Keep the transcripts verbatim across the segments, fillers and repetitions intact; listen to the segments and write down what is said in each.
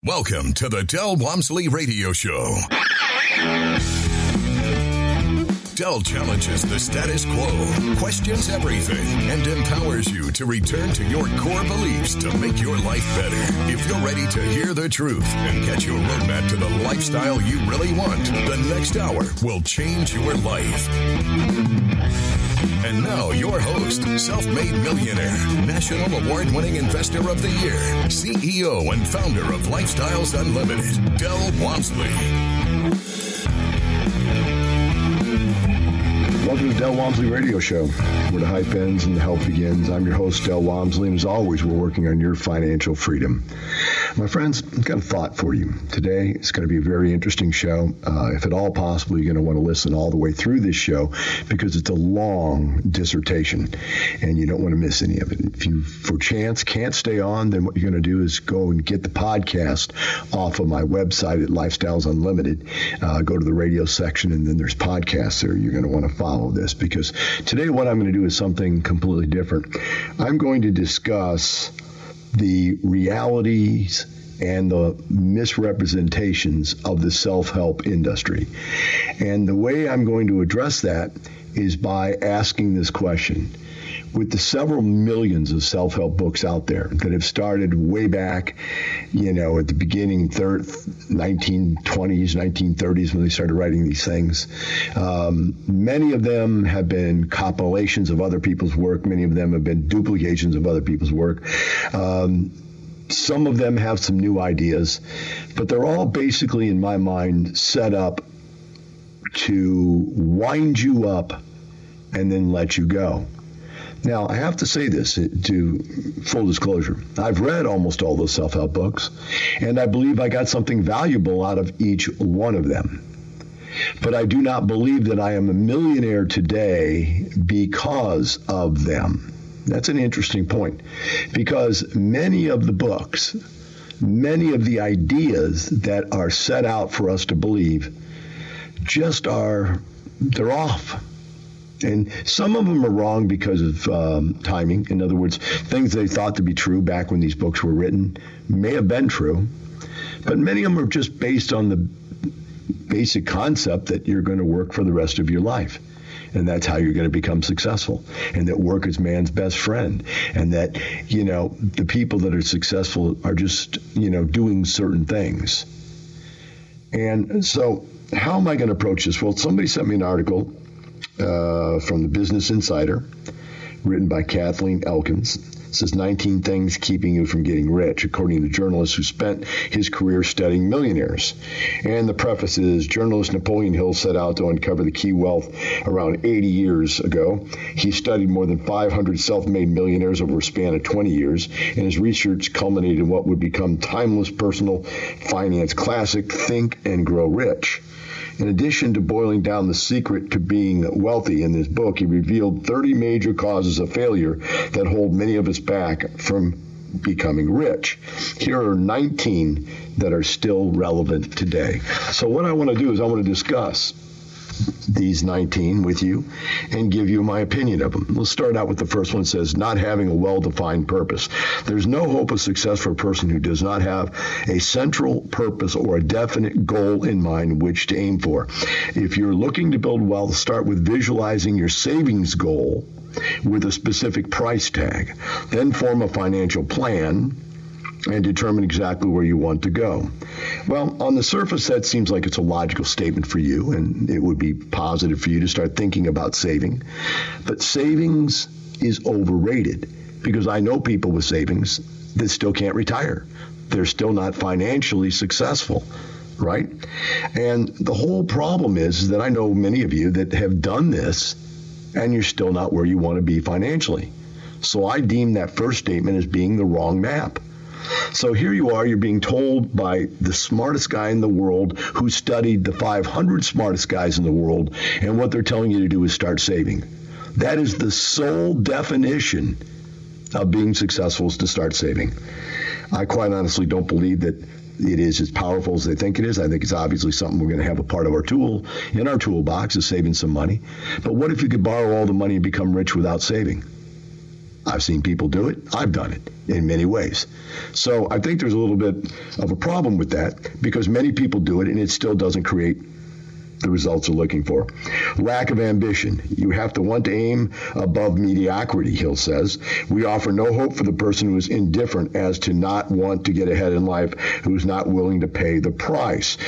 Welcome to the Del Walmsley Radio Show. Del challenges the status quo, questions everything, and empowers you to return to your core beliefs to make your life better. If you're ready to hear the truth and get your roadmap to the lifestyle you really want, the next hour will change your life. And now your host, self-made millionaire, national award-winning investor of the year, C E O and founder of Lifestyles Unlimited, Del Walmsley. Welcome to the Del Walmsley Radio Show, where the hype ends and the help begins. I'm your host, Del Walmsley, and as always, we're working on your financial freedom. My friends, I've got a thought for you. Today, it's going to be a very interesting show. Uh, if at all possible, you're going to want to listen all the way through this show because it's a long dissertation, and you don't want to miss any of it. If you, for chance, can't stay on, then what you're going to do is go and get the podcast off of my website at Lifestyles Unlimited. Uh, go to the radio section, and then there's podcasts there. You're going to want to follow this because today what I'm going to do is something completely different. I'm going to discuss the realities and the misrepresentations of the self-help industry. And the way I'm going to address that is by asking this question. With the several millions of self-help books out there that have started way back, you know, at the beginning, third, nineteen twenties, nineteen thirties, when they started writing these things, um, many of them have been compilations of other people's work. Many of them have been duplications of other people's work. Um, some of them have some new ideas, but they're all basically, in my mind, set up to wind you up and then let you go. Now, I have to say this to full disclosure. I've read almost all those self-help books, and I believe I got something valuable out of each one of them. But I do not believe that I am a millionaire today because of them. That's an interesting point, because many of the books, many of the ideas that are set out for us to believe just are, they're off. And some of them are wrong because of um, timing. In other words, things they thought to be true back when these books were written may have been true, but many of them are just based on the basic concept that you're going to work for the rest of your life. And that's how you're going to become successful. And that work is man's best friend. And that, you know, the people that are successful are just, you know, doing certain things. And so how am I going to approach this? Well, somebody sent me an article Uh, from the Business Insider, written by Kathleen Elkins. It says nineteen things keeping you from getting rich, according to journalists who spent his career studying millionaires. And the preface is, journalist Napoleon Hill set out to uncover the key wealth around eighty years ago. He studied more than five hundred self-made millionaires over a span of twenty years, and his research culminated in what would become timeless personal finance classic, Think and Grow Rich. In addition to boiling down the secret to being wealthy in this book, he revealed thirty major causes of failure that hold many of us back from becoming rich. Here are nineteen that are still relevant today. So what I want to do is I want to discuss these nineteen with you and give you my opinion of them. We'll start out with the first one. It says, not having a well-defined purpose. There's no hope of success for a person who does not have a central purpose or a definite goal in mind which to aim for. If you're looking to build wealth, start with visualizing your savings goal with a specific price tag. Then form a financial plan and determine exactly where you want to go. Well, on the surface, that seems like it's a logical statement for you, and it would be positive for you to start thinking about saving. But savings is overrated, because I know people with savings that still can't retire. They're still not financially successful, right? And the whole problem is that I know many of you that have done this, and you're still not where you want to be financially. So I deem that first statement as being the wrong map. So here you are, you're being told by the smartest guy in the world who studied the five hundred smartest guys in the world, and what they're telling you to do is start saving. That is the sole definition of being successful, is to start saving. I quite honestly don't believe that it is as powerful as they think it is. I think it's obviously something we're going to have a part of our tool, in our toolbox, is saving some money. But what if you could borrow all the money and become rich without saving? I've seen people do it. I've done it in many ways. So I think there's a little bit of a problem with that because many people do it and it still doesn't create the results they're looking for. Lack of ambition. You have to want to aim above mediocrity, Hill says. We offer no hope for the person who is indifferent as to not want to get ahead in life, who's not willing to pay the price.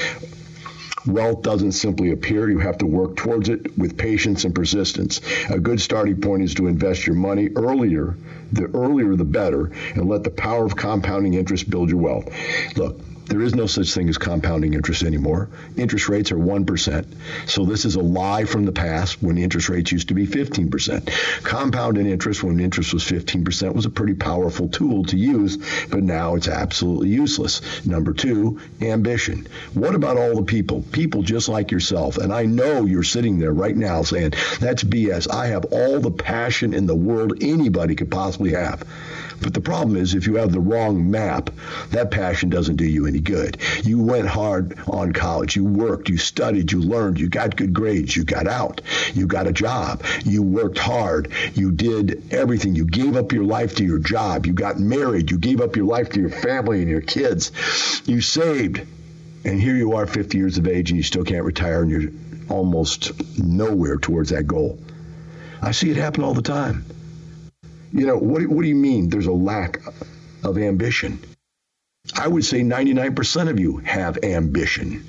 Wealth doesn't simply appear. You have to work towards it with patience and persistence. A good starting point is to invest your money earlier. The earlier, the better, and let the power of compounding interest build your wealth. Look, there is no such thing as compounding interest anymore. Interest rates are one percent. So this is a lie from the past when interest rates used to be fifteen percent. Compounded interest when interest was fifteen percent was a pretty powerful tool to use, but now it's absolutely useless. Number two, ambition. What about all the people? People just like yourself. And I know you're sitting there right now saying, that's B S. I have all the passion in the world anybody could possibly have. But the problem is if you have the wrong map, that passion doesn't do you any good. You went hard on college. You worked. You studied. You learned. You got good grades. You got out. You got a job. You worked hard. You did everything. You gave up your life to your job. You got married. You gave up your life to your family and your kids. You saved. And here you are, fifty years of age, and you still can't retire, and you're almost nowhere towards that goal. I see it happen all the time. You know, what, what do you mean there's a lack of ambition? I would say ninety-nine percent of you have ambition.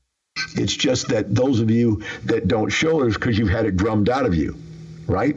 It's just that those of you that don't show it is because you've had it drummed out of you, right?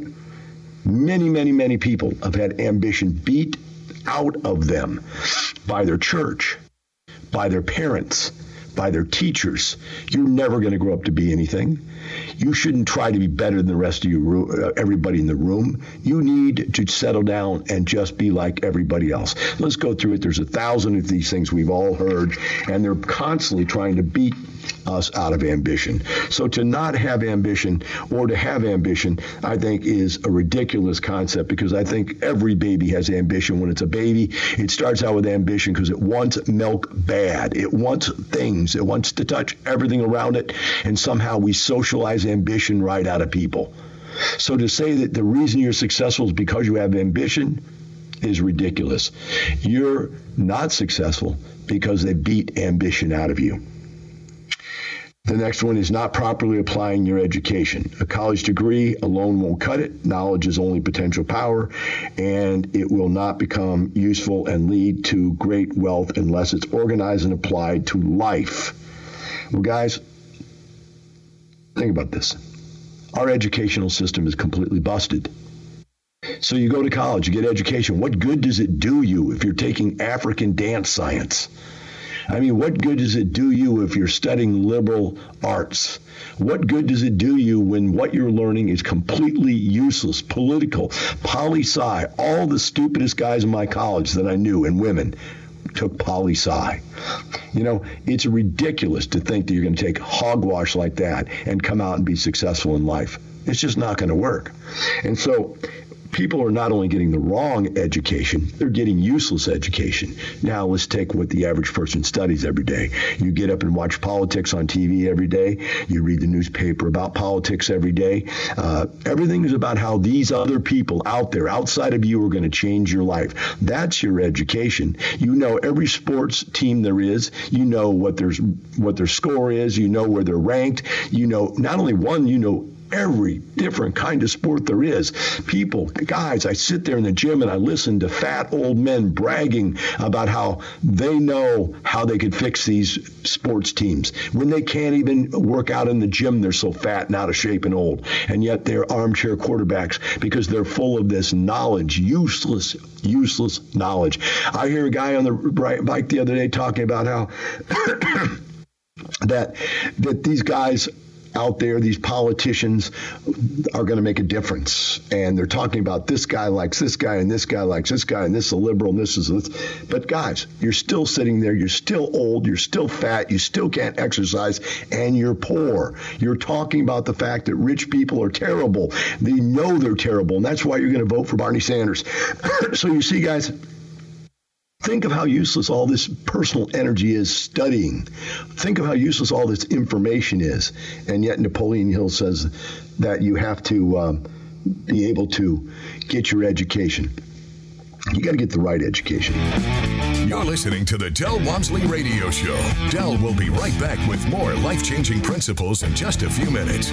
Many, many, many people have had ambition beat out of them by their church, by their parents, by their teachers. You're never going to grow up to be anything. You shouldn't try to be better than the rest of you, uh, everybody in the room. You need to settle down and just be like everybody else. Let's go through it. There's a thousand of these things we've all heard, and they're constantly trying to beat us out of ambition. So to not have ambition or to have ambition, I think is a ridiculous concept because I think every baby has ambition. When it's a baby, it starts out with ambition because it wants milk bad. It wants things. It wants to touch everything around it, and somehow we socialize ambition right out of people. So to say that the reason you're successful is because you have ambition is ridiculous. You're not successful because they beat ambition out of you. The next one is not properly applying your education. A college degree alone won't cut it. Knowledge is only potential power, and it will not become useful and lead to great wealth unless it's organized and applied to life. Well, guys, think about this. Our educational system is completely busted. So you go to college, you get education. What good does it do you if you're taking African dance science? I mean, what good does it do you if you're studying liberal arts? What good does it do you when what you're learning is completely useless, political, poli-sci? All the stupidest guys in my college that I knew, and women, took poli-sci. You know, it's ridiculous to think that you're going to take hogwash like that and come out and be successful in life. It's just not going to work. And so people are not only getting the wrong education, they're getting useless education. Now, let's take what the average person studies every day. You get up and watch politics on T V every day. You read the newspaper about politics every day. Uh, everything is about how these other people out there, outside of you, are going to change your life. That's your education. You know every sports team there is. You know what their, what their score is. You know where they're ranked. You know not only one, you know every different kind of sport there is. People, guys, I sit there in the gym and I listen to fat old men bragging about how they know how they could fix these sports teams when they can't even work out in the gym. They're so fat and out of shape and old. And yet they're armchair quarterbacks because they're full of this knowledge, useless, useless knowledge. I hear a guy on the bike the other day talking about how that that these guys out there, these politicians are going to make a difference. And they're talking about this guy likes this guy and this guy likes this guy and this is a liberal and this is this. But guys, you're still sitting there. You're still old. You're still fat. You still can't exercise and you're poor. You're talking about the fact that rich people are terrible. They know they're terrible. And that's why you're going to vote for Bernie Sanders. So you see, guys, think of how useless all this personal energy is studying. Think of how useless all this information is. And yet Napoleon Hill says that you have to um, be able to get your education. You got to get the right education. You're listening to the Del Walmsley Radio Show. Del will be right back with more life-changing principles in just a few minutes.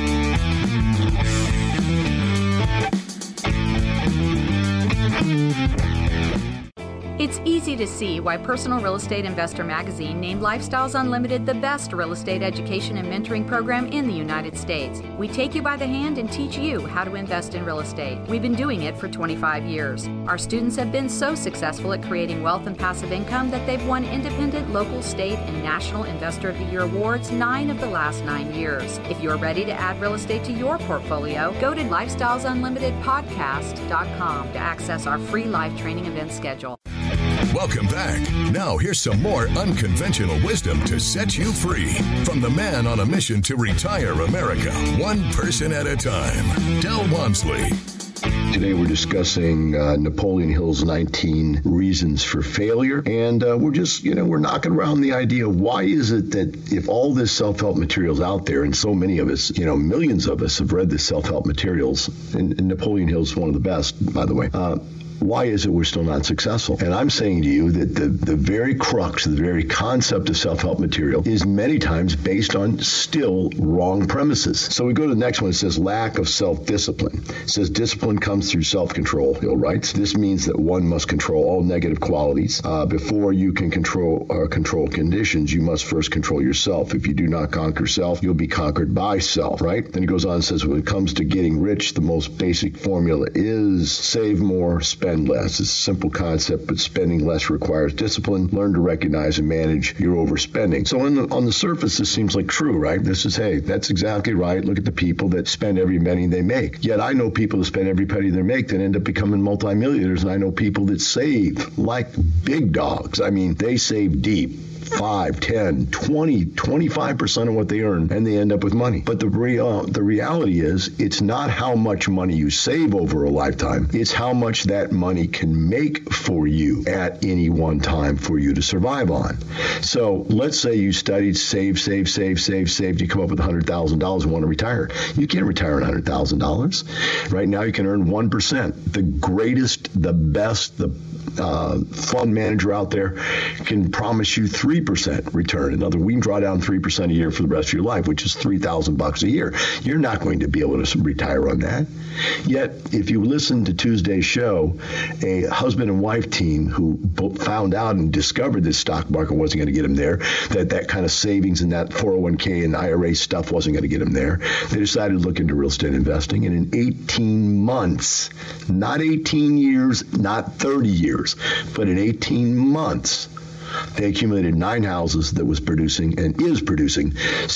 It's easy to see why Personal Real Estate Investor Magazine named Lifestyles Unlimited the best real estate education and mentoring program in the United States. We take you by the hand and teach you how to invest in real estate. We've been doing it for twenty-five years. Our students have been so successful at creating wealth and passive income that they've won independent, local, state, and national Investor of the Year awards nine of the last nine years. If you're ready to add real estate to your portfolio, go to lifestyles unlimited podcast dot com to access our free live training event schedule. Welcome back. Now here's some more unconventional wisdom to set you free from the man on a mission to retire America, one person at a time, Del Walmsley. Today we're discussing uh, Napoleon Hill's nineteen Reasons for Failure, and uh, we're just, you know, we're knocking around the idea of why is it that if all this self-help material's out there, and so many of us, you know, millions of us have read the self-help materials, and, and Napoleon Hill's one of the best, by the way, uh, why is it we're still not successful? And I'm saying to you that the, the very crux, the very concept of self-help material is many times based on still wrong premises. So we go to the next one. It says lack of self-discipline. It says discipline comes through self-control, Hill writes. This means that one must control all negative qualities. Uh, before you can control uh, control conditions, you must first control yourself. If you do not conquer self, you'll be conquered by self, right? Then he goes on and says, when it comes to getting rich, the most basic formula is save more, spend less. It's a simple concept, but spending less requires discipline. Learn to recognize and manage your overspending. So on the, on the surface, this seems like true, right? This is, hey, that's exactly right. Look at the people that spend every penny they make. Yet I know people that spend every penny they make that end up becoming multimillionaires, and I know people that save like big dogs. I mean, they save deep. five, ten, twenty, twenty-five percent of what they earn, and they end up with money. But the real, the reality is, it's not how much money you save over a lifetime. It's how much that money can make for you at any one time for you to survive on. So let's say you studied, save, save, save, save, saved. You come up with one hundred thousand dollars and want to retire. You can't retire on one hundred thousand dollars. Right now, you can earn one percent. The greatest, the best, the uh, fund manager out there can promise you three percent return. In other words, we can draw down three percent a year for the rest of your life, which is three thousand bucks a year. You're not going to be able to retire on that. Yet, if you listen to Tuesday's show, a husband and wife team who found out and discovered this stock market wasn't going to get them there, that that kind of savings and that four oh one k and I R A stuff wasn't going to get them there, they decided to look into real estate investing. And in eighteen months, not eighteen years, not thirty years, but in eighteen months, they accumulated nine houses that was producing and is producing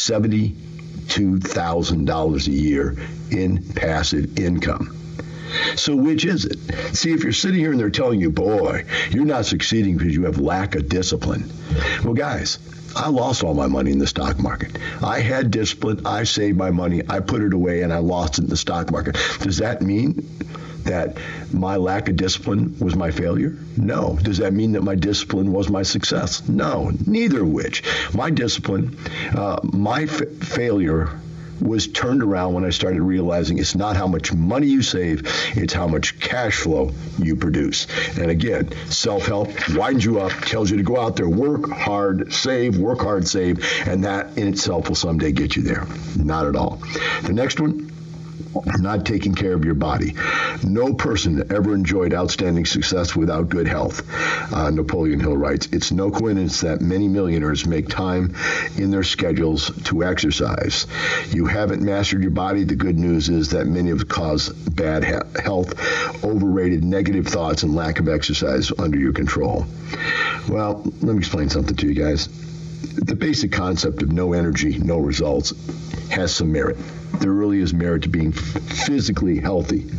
seventy-two thousand dollars a year in passive income. So which is it? See, if you're sitting here and they're telling you, boy, you're not succeeding because you have lack of discipline. Well, guys, I lost all my money in the stock market. I had discipline. I saved my money. I put it away, and I lost it in the stock market. Does that mean that my lack of discipline was my failure? No. Does that mean that my discipline was my success? No, neither of which. My discipline, uh, my f- failure was turned around when I started realizing it's not how much money you save, it's how much cash flow you produce. And again, self-help winds you up, tells you to go out there, work hard, save, work hard, save, and that in itself will someday get you there. Not at all. The next one, not taking care of your body. No person ever enjoyed outstanding success without good health. Uh, Napoleon Hill writes, it's no coincidence that many millionaires make time in their schedules to exercise. You haven't mastered your body. The good news is that many have caused bad he- health, overrated negative thoughts, and lack of exercise under your control. Well, let me explain something to you guys. The basic concept of no energy, no results has some merit. There really is merit to being physically healthy.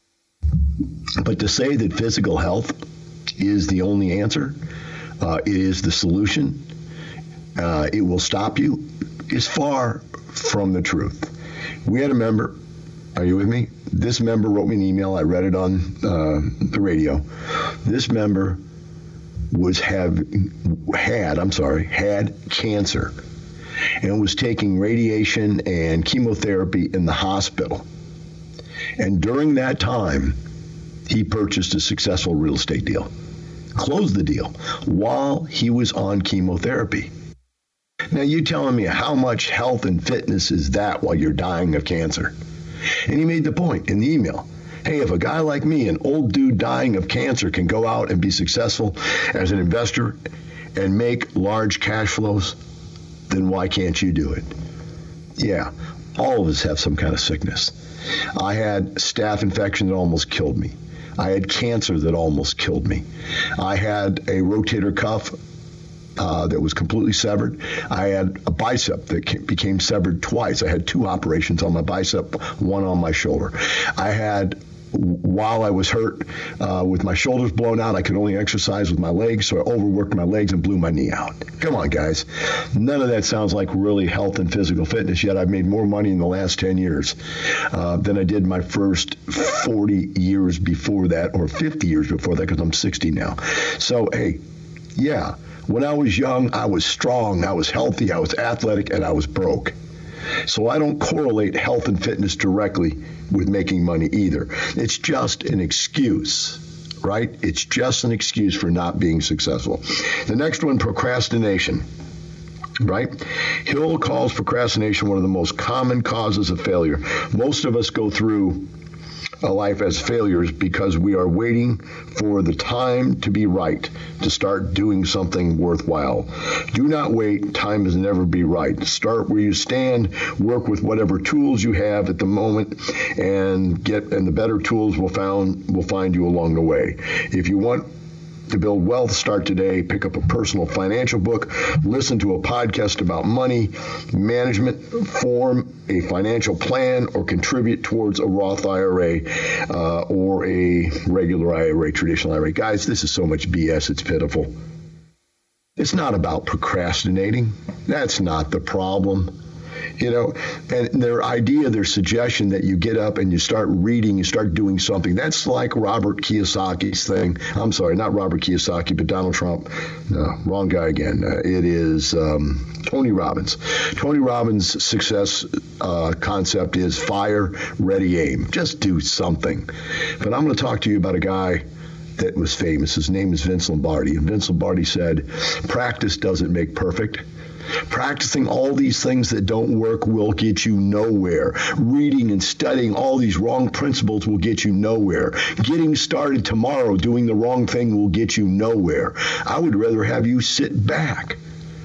But to say that physical health is the only answer, uh, it is the solution, uh, it will stop you, is far from the truth. We had a member, are you with me? This member wrote me an email. I read it on uh, the radio. This member was have had, I'm sorry, had cancer and was taking radiation and chemotherapy in the hospital. And during that time, he purchased a successful real estate deal, closed the deal while he was on chemotherapy. Now, you telling me how much health and fitness is that while you're dying of cancer? And he made the point in the email. Hey, if a guy like me, an old dude dying of cancer, can go out and be successful as an investor and make large cash flows, then why can't you do it? Yeah, all of us have some kind of sickness. I had staph infection that almost killed me. I had cancer that almost killed me. I had a rotator cuff uh, that was completely severed. I had a bicep that became severed twice. I had two operations on my bicep, one on my shoulder. I had, while I was hurt uh, with my shoulders blown out, I could only exercise with my legs, so I overworked my legs and blew my knee out. Come on, guys. None of that sounds like really health and physical fitness, yet I've made more money in the last ten years uh, than I did my first forty years before that, or fifty years before that, because I'm sixty now. So, hey, yeah, when I was young, I was strong, I was healthy, I was athletic, and I was broke. So I don't correlate health and fitness directly with making money either. It's just an excuse, right? It's just an excuse for not being successful. The next one, procrastination, right? Hill calls procrastination one of the most common causes of failure. Most of us go through a life as failures because we are waiting for the time to be right to start doing something worthwhile. Do not wait. Time has never be right. Start where you stand, work with whatever tools you have at the moment, and get and the better tools will found will find you along the way. If you want to build wealth, start today. Pick up a personal financial book, listen to a podcast about money management, form a financial plan, or contribute towards a Roth I R A uh, or a regular I R A, traditional I R A. Guys, this is so much B S, it's pitiful. It's not about procrastinating. That's not the problem. You know, and their idea, their suggestion that you get up and you start reading, you start doing something, that's like Robert Kiyosaki's thing. I'm sorry, not Robert Kiyosaki, but Donald Trump. No, wrong guy again. Uh, it is um, Tony Robbins. Tony Robbins' success uh, concept is fire, ready, aim. Just do something. But I'm going to talk to you about a guy that was famous. His name is Vince Lombardi. And Vince Lombardi said, practice doesn't make perfect. Practicing all these things that don't work will get you nowhere. Reading and studying all these wrong principles will get you nowhere. Getting started tomorrow doing the wrong thing will get you nowhere. I would rather have you sit back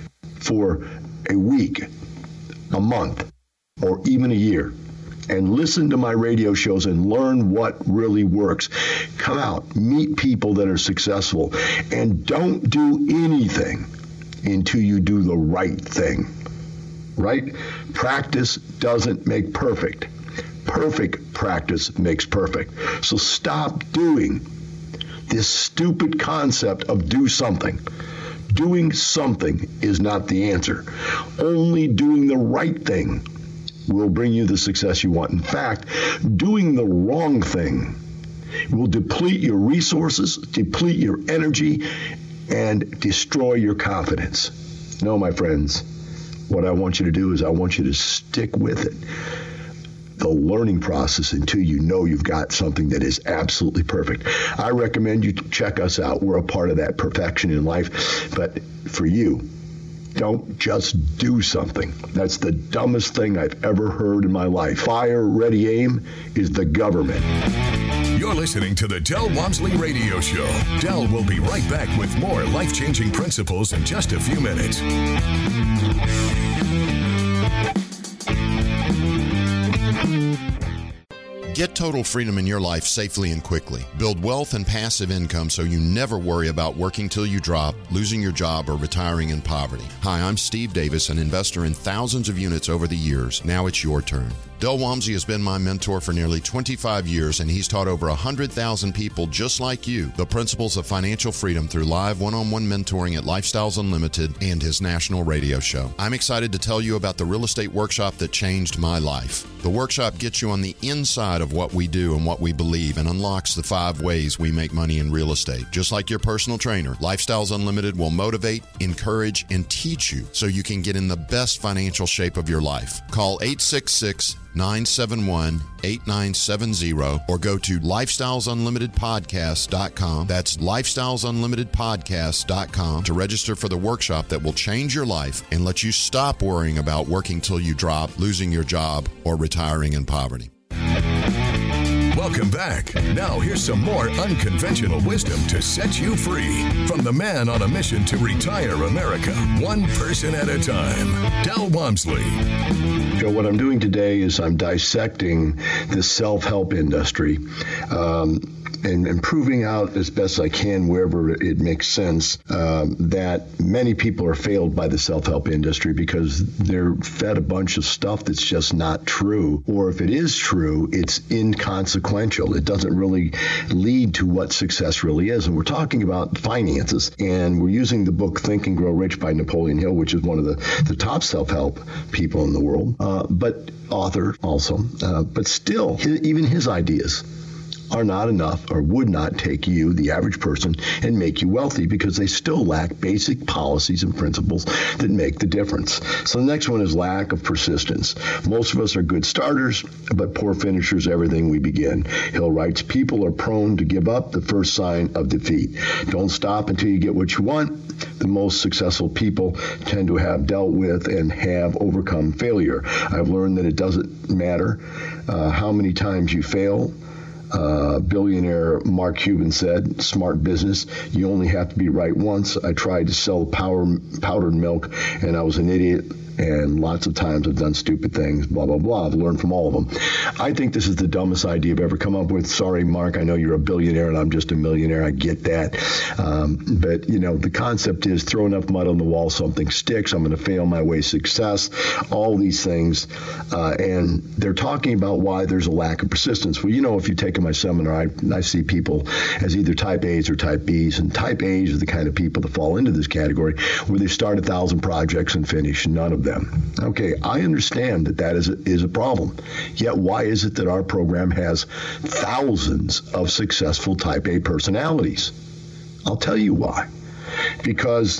for a week, a month, or even a year and listen to my radio shows and learn what really works. Come out, meet people that are successful, and don't do anything until you do the right thing, right? Practice doesn't make perfect. Perfect practice makes perfect. So stop doing this stupid concept of do something. Doing something is not the answer. Only doing the right thing will bring you the success you want. In fact, doing the wrong thing will deplete your resources, deplete your energy, and destroy your confidence. No, my friends, what I want you to do is I want you to stick with it, the learning process, until you know you've got something that is absolutely perfect. I recommend you check us out. We're a part of that perfection in life. But for you, don't just do something. That's the dumbest thing I've ever heard in my life. Fire, ready, aim is the government. You're listening to the Del Walmsley Radio Show. Del will be right back with more life-changing principles in just a few minutes. Get total freedom in your life safely and quickly. Build wealth and passive income so you never worry about working till you drop, losing your job, or retiring in poverty. Hi, I'm Steve Davis, an investor in thousands of units over the years. Now it's your turn. Del Walmsley has been my mentor for nearly twenty-five years, and he's taught over one hundred thousand people just like you the principles of financial freedom through live one-on-one mentoring at Lifestyles Unlimited and his national radio show. I'm excited to tell you about the real estate workshop that changed my life. The workshop gets you on the inside of of what we do and what we believe and unlocks the five ways we make money in real estate. Just like your personal trainer, Lifestyles Unlimited will motivate, encourage, and teach you so you can get in the best financial shape of your life. Call eight six six, nine seven one, eight nine seven zero or go to lifestyles unlimited podcast dot com. That's lifestyles unlimited podcast dot com to register for the workshop that will change your life and let you stop worrying about working till you drop, losing your job, or retiring in poverty. Welcome back. Now here's some more unconventional wisdom to set you free from the man on a mission to retire America, one person at a time, Del Walmsley. Joe, what I'm doing today is I'm dissecting the self-help industry. Um, And, and proving out as best I can wherever it makes sense um, that many people are failed by the self-help industry because they're fed a bunch of stuff that's just not true. Or if it is true, it's inconsequential. It doesn't really lead to what success really is. And we're talking about finances. And we're using the book Think and Grow Rich by Napoleon Hill, which is one of the, the top self-help people in the world, uh, but author also. Uh, but still, his, even his ideas are not enough or would not take you, the average person, and make you wealthy because they still lack basic policies and principles that make the difference. So the next one is lack of persistence. Most of us are good starters, but poor finishers everything we begin. Hill writes, people are prone to give up, the first sign of defeat. Don't stop until you get what you want. The most successful people tend to have dealt with and have overcome failure. I've learned that it doesn't matter uh, how many times you fail. Uh, billionaire Mark Cuban said, smart business, you only have to be right once. I tried to sell power, powdered milk, and I was an idiot. And lots of times I've done stupid things, blah, blah, blah. I've learned from all of them. I think this is the dumbest idea I've ever come up with. Sorry, Mark, I know you're a billionaire and I'm just a millionaire. I get that. Um, but, you know, the concept is throw enough mud on the wall, something sticks. I'm going to fail my way success, all these things. Uh, and they're talking about why there's a lack of persistence. Well, you know, if you take my seminar, I, I see people as either type A's or type B's. And type A's are the kind of people that fall into this category where they start a thousand projects and finish none of them. Them. Okay, I understand that that is a, is a problem. Yet why is it that our program has thousands of successful type A personalities? I'll tell you why. Because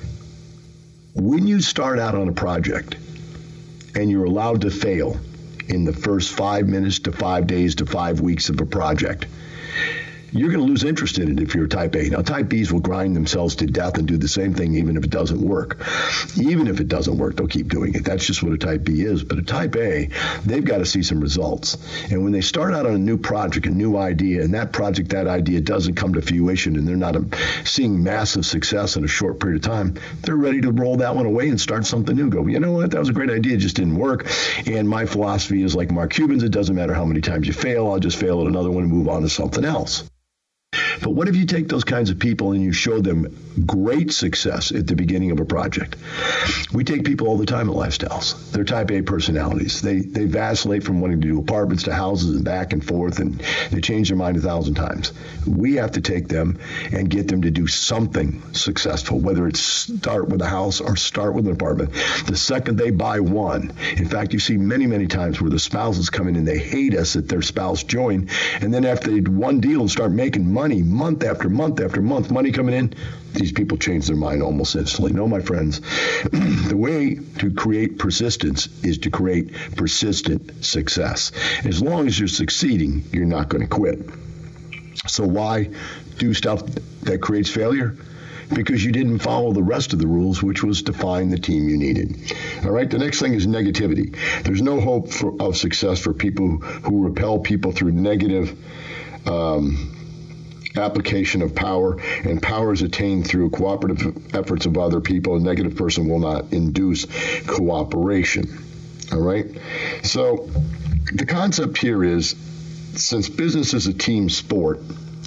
when you start out on a project and you're allowed to fail in the first five minutes to five days to five weeks of a project, you're going to lose interest in it if you're a type A. Now, type Bs will grind themselves to death and do the same thing even if it doesn't work. Even if it doesn't work, they'll keep doing it. That's just what a type B is. But a type A, they've got to see some results. And when they start out on a new project, a new idea, and that project, that idea doesn't come to fruition, and they're not a, seeing massive success in a short period of time, they're ready to roll that one away and start something new. Go, you know what? That was a great idea. It just didn't work. And my philosophy is like Mark Cuban's. It doesn't matter how many times you fail. I'll just fail at another one and move on to something else. But what if you take those kinds of people and you show them great success at the beginning of a project? We take people all the time at Lifestyles. They're type A personalities. They they vacillate from wanting to do apartments to houses and back and forth, and they change their mind a thousand times. We have to take them and get them to do something successful, whether it's start with a house or start with an apartment. The second they buy one, in fact, you see many, many times where the spouses come in and they hate us that their spouse joined, and then after they do one deal and start making money, month after month after month, money coming in, these people change their mind almost instantly. No, my friends, the way to create persistence is to create persistent success. As long as you're succeeding, you're not going to quit. So why do stuff that creates failure? Because you didn't follow the rest of the rules, which was to find the team you needed. All right, the next thing is negativity. There's no hope for, of success for people who repel people through negative um, application of power, and power is attained through cooperative efforts of other people. A negative person will not induce cooperation. All right? So the concept here is, since business is a team sport,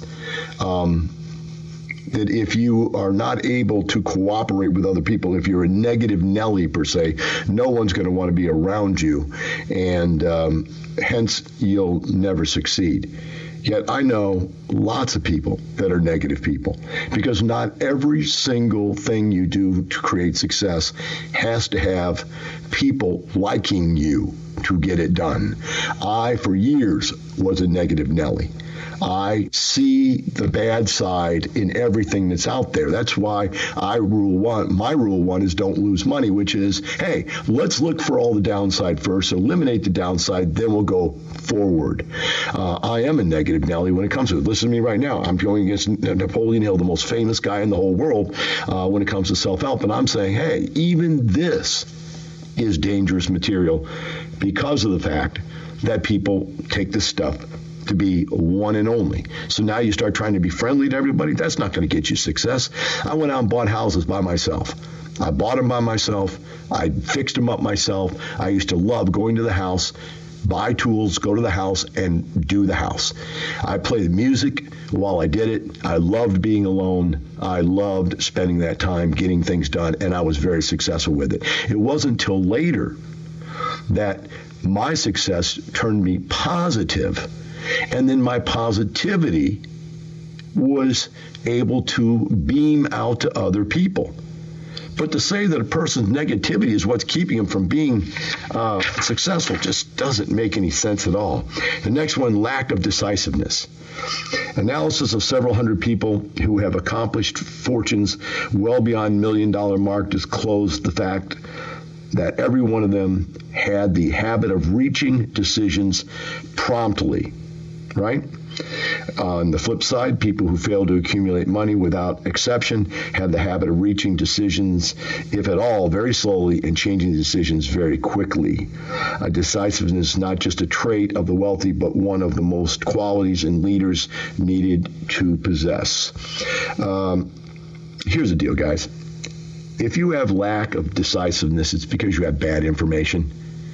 um, that if you are not able to cooperate with other people, if you're a negative Nelly per se, no one's going to want to be around you, and um, hence you'll never succeed. Yet I know lots of people that are negative people, because not every single thing you do to create success has to have people liking you to get it done. I, for years, was a negative Nelly. I see the bad side in everything that's out there. That's why I rule one. My rule one is don't lose money, which is, hey, let's look for all the downside first, eliminate the downside, then we'll go forward. Uh, I am a negative Nelly when it comes to it. Listen to me right now. I'm going against Napoleon Hill, the most famous guy in the whole world uh, when it comes to self-help. And I'm saying, hey, even this is dangerous material because of the fact that people take this stuff to be one and only. So now you start trying to be friendly to everybody. That's not going to get you success. I went out and bought houses by myself. I bought them by myself. I fixed them up myself. I used to love going to the house, buy tools, go to the house, and do the house. I played the music while I did it. I loved being alone. I loved spending that time getting things done, and I was very successful with it. It wasn't until later that my success turned me positive. And then my positivity was able to beam out to other people. But to say that a person's negativity is what's keeping them from being uh, successful just doesn't make any sense at all. The next one, lack of decisiveness. Analysis of several hundred people who have accomplished fortunes well beyond million dollar mark disclosed the fact that every one of them had the habit of reaching decisions promptly. Right? On the flip side, people who fail to accumulate money without exception have the habit of reaching decisions, if at all, very slowly and changing decisions very quickly. Uh, decisiveness is not just a trait of the wealthy, but one of the most qualities in leaders needed to possess. Um, here's the deal, guys. If you have lack of decisiveness, it's because you have bad information.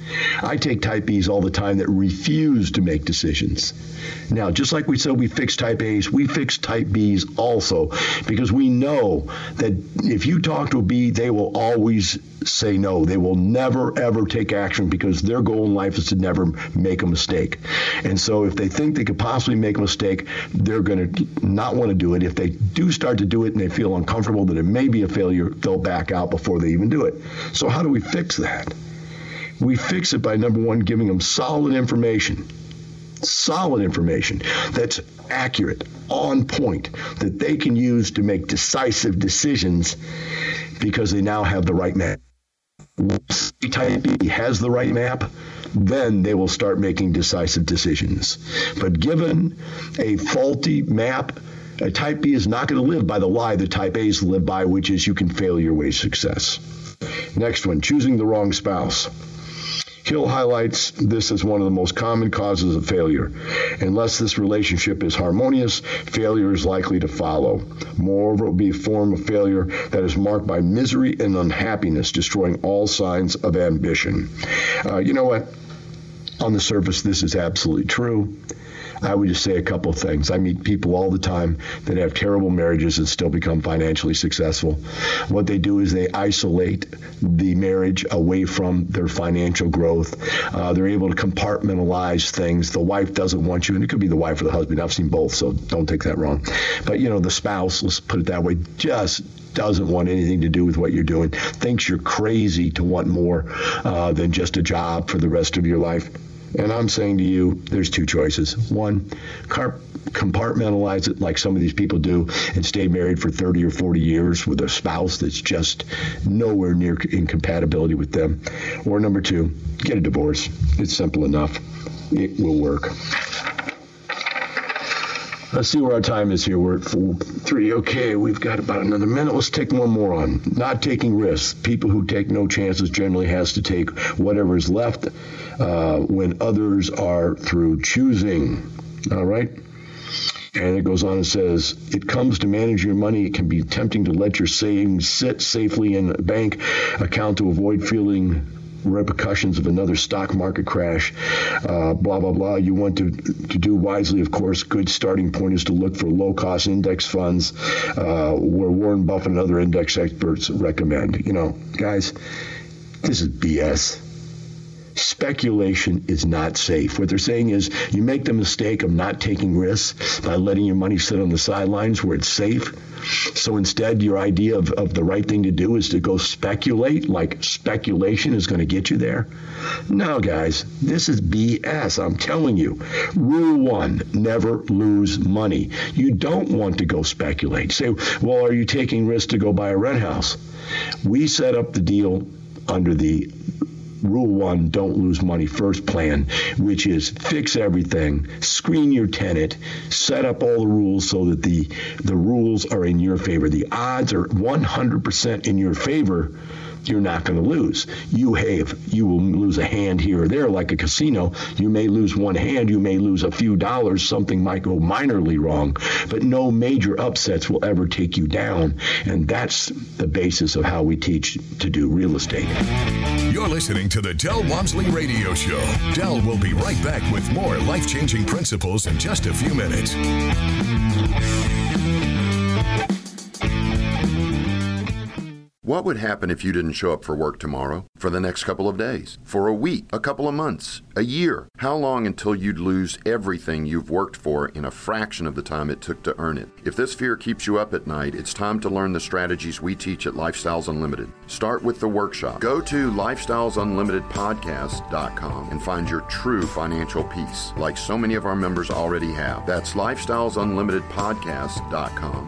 I take type Bs all the time that refuse to make decisions. Now, just like we said we fix type As, we fix type Bs also, because we know that if you talk to a B, they will always say no. They will never, ever take action because their goal in life is to never make a mistake. And so if they think they could possibly make a mistake, they're going to not want to do it. If they do start to do it and they feel uncomfortable that it may be a failure, they'll back out before they even do it. So how do we fix that? We fix it by, number one, giving them solid information, solid information that's accurate, on point, that they can use to make decisive decisions because they now have the right map. Once type B has the right map, then they will start making decisive decisions. But given a faulty map, a type B is not going to live by the lie that type A's live by, which is you can fail your way to success. Next one, choosing the wrong spouse. Hill highlights this as one of the most common causes of failure. Unless this relationship is harmonious, failure is likely to follow. Moreover, it will be a form of failure that is marked by misery and unhappiness, destroying all signs of ambition. Uh, you know what? On the surface, this is absolutely true. I would just say a couple of things. I meet people all the time that have terrible marriages and still become financially successful. What they do is they isolate the marriage away from their financial growth. Uh, they're able to compartmentalize things. The wife doesn't want you, and it could be the wife or the husband. I've seen both, so don't take that wrong. But, you know, the spouse, let's put it that way, just doesn't want anything to do with what you're doing, thinks you're crazy to want more uh, than just a job for the rest of your life. And I'm saying to you, there's two choices. One, car- compartmentalize it like some of these people do and stay married for thirty or forty years with a spouse that's just nowhere near incompatibility with them. Or number two, get a divorce. It's simple enough. It will work. Let's see where our time is here. We're at four, three. Okay, we've got about another minute. Let's take one more on. Not taking risks. People who take no chances generally has to take whatever is left uh, when others are through choosing. All right? And it goes on and says, it comes to manage your money. It can be tempting to let your savings sit safely in a bank account to avoid feeling repercussions of another stock market crash, uh, blah, blah, blah. You want to to do wisely, of course. Good starting point is to look for low-cost index funds uh, where Warren Buffett and other index experts recommend. You know, guys, this is B S. Speculation is not safe. What they're saying is you make the mistake of not taking risks by letting your money sit on the sidelines where it's safe. So instead, your idea of, of the right thing to do is to go speculate, like speculation is going to get you there. No, guys, this is B S. I'm telling you. Rule one, never lose money. You don't want to go speculate. Say, well, are you taking risks to go buy a rent house? We set up the deal under the Rule one, don't lose money first plan, which is fix everything, screen your tenant, set up all the rules so that the, the rules are in your favor. The odds are one hundred percent in your favor. You're not going to lose. You have, you will lose a hand here or there like a casino. You may lose one hand. You may lose a few dollars. Something might go minorly wrong, but no major upsets will ever take you down. And that's the basis of how we teach to do real estate. You're listening to the Del Walmsley Radio Show. Del will be right back with more life-changing principles in just a few minutes. What would happen if you didn't show up for work tomorrow, for the next couple of days, for a week, a couple of months, a year? How long until you'd lose everything you've worked for in a fraction of the time it took to earn it? If this fear keeps you up at night, it's time to learn the strategies we teach at Lifestyles Unlimited. Start with the workshop. Go to lifestyles unlimited podcast dot com and find your true financial peace, like so many of our members already have. That's lifestyles unlimited podcast dot com.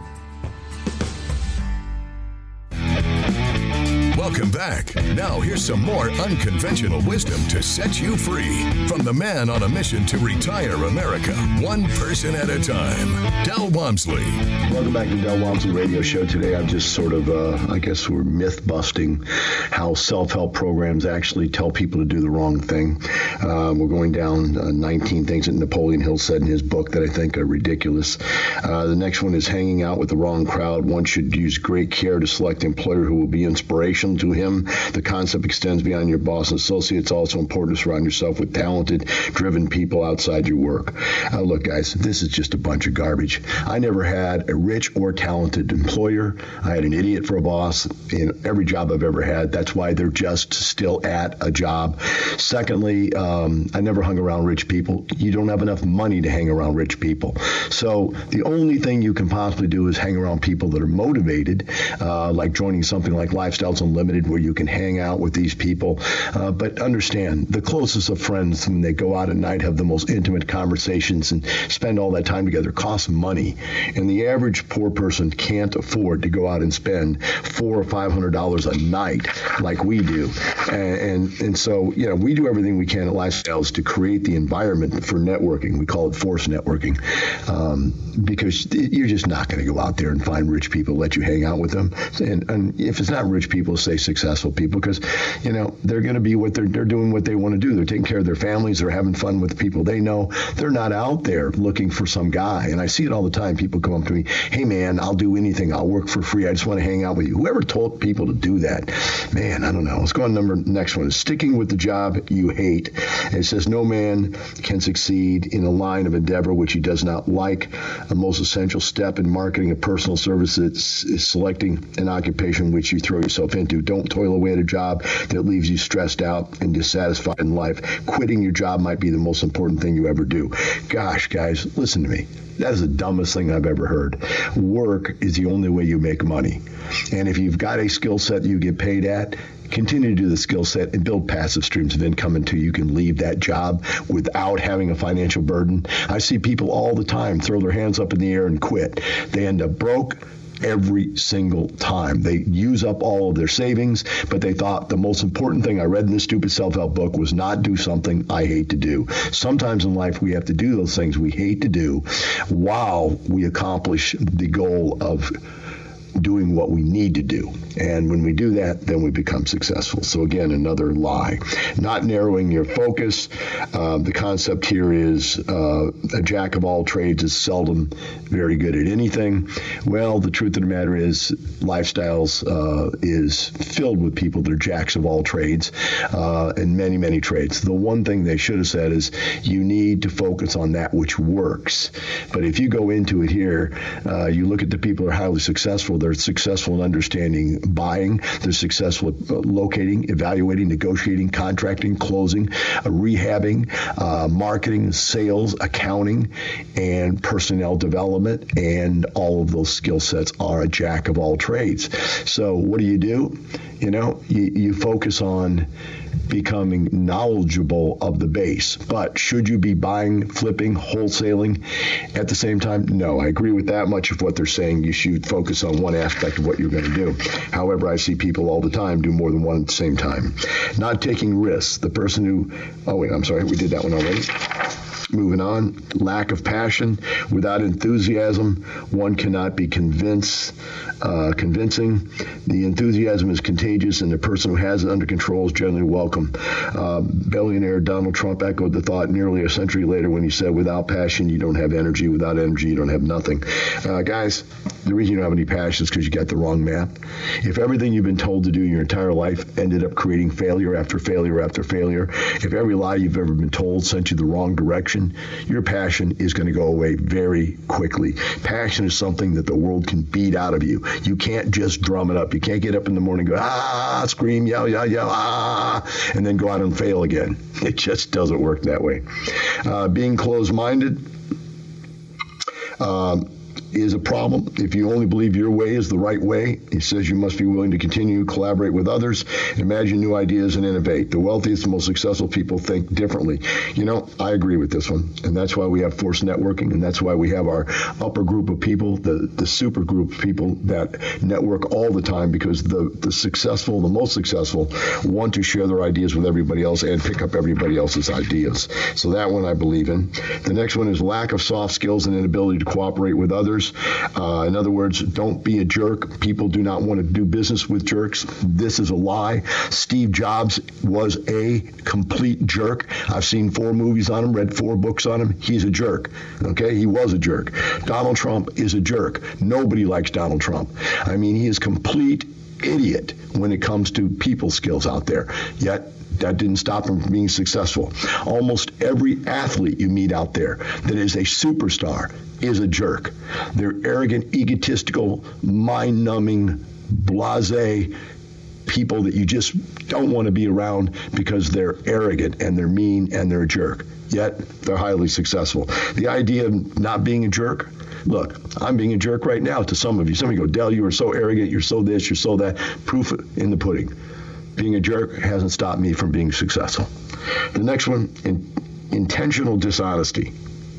Welcome back. Now here's some more unconventional wisdom to set you free from the man on a mission to retire America, one person at a time, Del Walmsley. Welcome back to the Del Walmsley Radio Show. Today I'm just sort of, uh, I guess we're myth-busting how self-help programs actually tell people to do the wrong thing. Uh, we're going down uh, nineteen things that Napoleon Hill said in his book that I think are ridiculous. Uh, the next one is hanging out with the wrong crowd. One should use great care to select an employer who will be inspirational to him. The concept extends beyond your boss and associates. It's also important to surround yourself with talented, driven people outside your work. Uh, look, guys, this is just a bunch of garbage. I never had a rich or talented employer. I had an idiot for a boss in every job I've ever had. That's why they're just still at a job. Secondly, um, I never hung around rich people. You don't have enough money to hang around rich people. So the only thing you can possibly do is hang around people that are motivated, uh, like joining something like Lifestyles Unlimited, where you can hang out with these people. Uh, but understand, the closest of friends, when they go out at night, have the most intimate conversations and spend all that time together, costs money. And the average poor person can't afford to go out and spend four or five hundred dollars a night like we do. And, and and so, you know, we do everything we can at Lifestyles to create the environment for networking. We call it forced networking, um, because you're just not going to go out there and find rich people, let you hang out with them. And, and if it's not rich people, say successful people, because, you know, they're going to be what they're, they're doing what they want to do. They're taking care of their families. They're having fun with the people they know. They're not out there looking for some guy. And I see it all the time. People come up to me, hey, man, I'll do anything. I'll work for free. I just want to hang out with you. Whoever told people to do that, man, I don't know. Let's go on number next one is sticking with the job you hate. And it says no man can succeed in a line of endeavor which he does not like. A most essential step in marketing a personal service is, is selecting an occupation which you throw yourself into. Don't toil away at a job that leaves you stressed out and dissatisfied in life. Quitting your job might be the most important thing you ever do. Gosh, guys, listen to me. That is the dumbest thing I've ever heard. Work is the only way you make money. And if you've got a skill set you get paid at, continue to do the skill set and build passive streams of income until you can leave that job without having a financial burden. I see people all the time throw their hands up in the air and quit. They end up broke every single time. They use up all of their savings, but they thought the most important thing I read in this stupid self-help book was not do something I hate to do. Sometimes in life we have to do those things we hate to do while we accomplish the goal of doing what we need to do. And when we do that, then we become successful. So again, another lie. Not narrowing your focus. Um, the concept here is uh, a jack of all trades is seldom very good at anything. Well, the truth of the matter is Lifestyles uh, is filled with people that are jacks of all trades uh, in many, many trades. The one thing they should have said is you need to focus on that which works. But if you go into it here, uh, you look at the people who are highly successful, they're They're successful in understanding buying. They're successful at locating, evaluating, negotiating, contracting, closing, uh, rehabbing, uh, marketing, sales, accounting, and personnel development. And all of those skill sets are a jack of all trades. So what do you do? You know, you, you focus on becoming knowledgeable of the base. But should you be buying, flipping, wholesaling at the same time? No, I agree with that much of what they're saying. You should focus on one aspect of what you're going to do. However, I see people all the time do more than one at the same time. Not taking risks. The person who, oh wait, I'm sorry, we did that one already. Moving on, lack of passion. Without enthusiasm, one cannot be convinced, uh, convincing. The enthusiasm is contagious, and the person who has it under control is generally welcome. Uh, billionaire Donald Trump echoed the thought nearly a century later when he said, without passion, you don't have energy. Without energy, you don't have nothing. Uh, guys, the reason you don't have any passion is because you got the wrong map. If everything you've been told to do your entire life ended up creating failure after failure after failure, if every lie you've ever been told sent you the wrong direction, your passion is going to go away very quickly. Passion is something that the world can beat out of you. You can't just drum it up. You can't get up in the morning and go, ah, scream, yell, yell, yell, ah, and then go out and fail again. It just doesn't work that way. Uh, being closed-minded um, is a problem. If you only believe your way is the right way, he says you must be willing to continue to collaborate with others, imagine new ideas, and innovate. The wealthiest and most successful people think differently. You know, I agree with this one, and that's why we have forced networking, and that's why we have our upper group of people, the, the super group of people that network all the time, because the, the successful, the most successful, want to share their ideas with everybody else and pick up everybody else's ideas. So that one I believe in. The next one is lack of soft skills and inability to cooperate with others. Uh, in other words, don't be a jerk. People do not want to do business with jerks. This is a lie. Steve Jobs was a complete jerk. I've seen four movies on him, read four books on him. He's a jerk. Okay? He was a jerk. Donald Trump is a jerk. Nobody likes Donald Trump. I mean, he is complete idiot when it comes to people skills out there. Yet, that didn't stop him from being successful. Almost every athlete you meet out there that is a superstar is a jerk. They're arrogant, egotistical, mind-numbing, blasé people that you just don't want to be around because they're arrogant and they're mean and they're a jerk. Yet they're highly successful. The idea of not being a jerk, look, I'm being a jerk right now to some of you. Some of you go, Del, you are so arrogant, you're so this, you're so that. Proof in the pudding. Being a jerk hasn't stopped me from being successful. The next one, in, intentional dishonesty.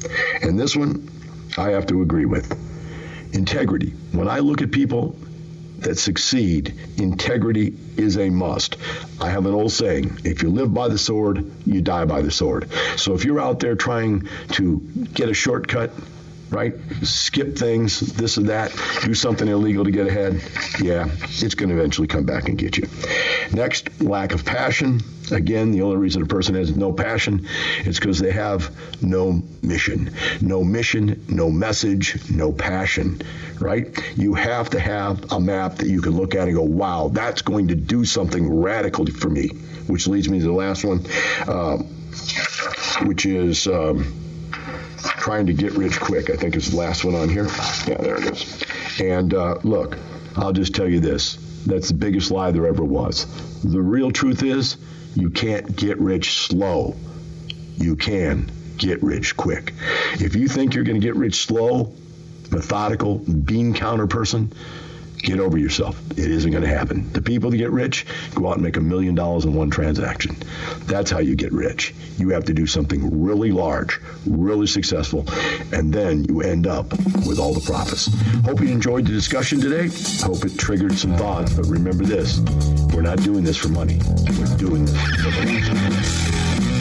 And this one, I have to agree with. Integrity. When I look at people that succeed, integrity is a must. I have an old saying, if you live by the sword, you die by the sword. So if you're out there trying to get a shortcut, right? Skip things, this and that, do something illegal to get ahead. Yeah, it's going to eventually come back and get you. Next, lack of passion. Again, the only reason a person has no passion is because they have no mission. No mission, no message, no passion, right? You have to have a map that you can look at and go, wow, that's going to do something radical for me, which leads me to the last one, uh, which is... Um, trying to get rich quick, I think is the last one on here. Yeah, there it is. And uh, look, I'll just tell you this. That's the biggest lie there ever was. The real truth is you can't get rich slow. You can get rich quick. If you think you're going to get rich slow, methodical, bean counter person, get over yourself. It isn't going to happen. The people that get rich go out and make a million dollars in one transaction. That's how you get rich. You have to do something really large, really successful, and then you end up with all the profits. Hope you enjoyed the discussion today. Hope it triggered some thoughts, but remember this, we're not doing this for money. We're doing this for the money.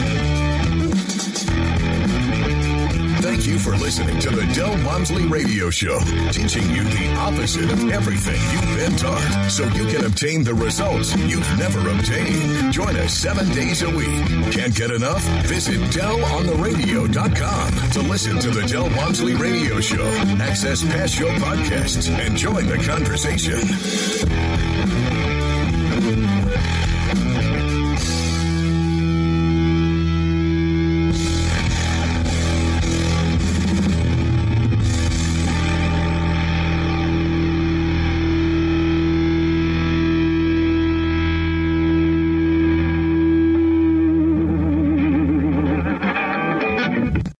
Thank you for listening to the Del Walmsley Radio Show, teaching you the opposite of everything you've been taught, so you can obtain the results you've never obtained. Join us seven days a week. Can't get enough? Visit Del On The Radio dot com to listen to the Del Walmsley Radio Show, access past show podcasts, and join the conversation.